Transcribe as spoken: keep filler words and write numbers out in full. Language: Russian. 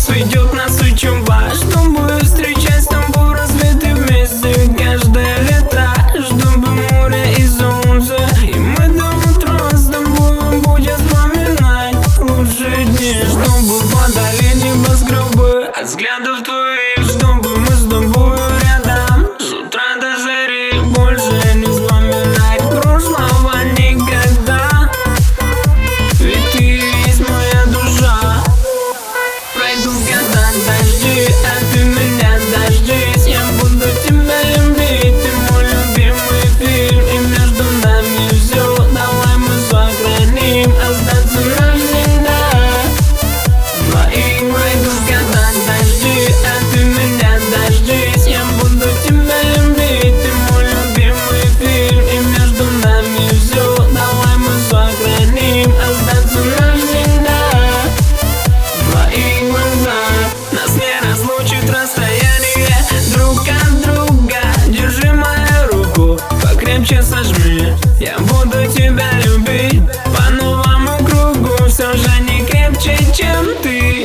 сведет нас очень важно, чтобы встречать с тобой рассветы вместе каждое лето, чтобы море и солнце, и мы до утра с тобой будем вспоминать лучшие дни, чтобы падали небоскребы от взглядов твоих, чтобы мы с тобой рядом с утра до зари больше не вспоминать прошлого никогда. Ведь ты есть моя душа. Пройдут года, дожди, а ты меня дождись. Я буду тебя любить, ты мой любимый фильм, и между нами все, давай мы сохраним, остаться навсегда. Твои пройдут года, дожди, а ты меня дождись. Я буду тебя любить, ты мой любимый фильм, и между нами все, давай мы сохраним, остаться навсегда. Твои глаза нас не разлучит расстояние друг от друга. Держи мою руку, покрепче сожми. Я буду тебя любить по новому кругу, все же не крепче, чем ты.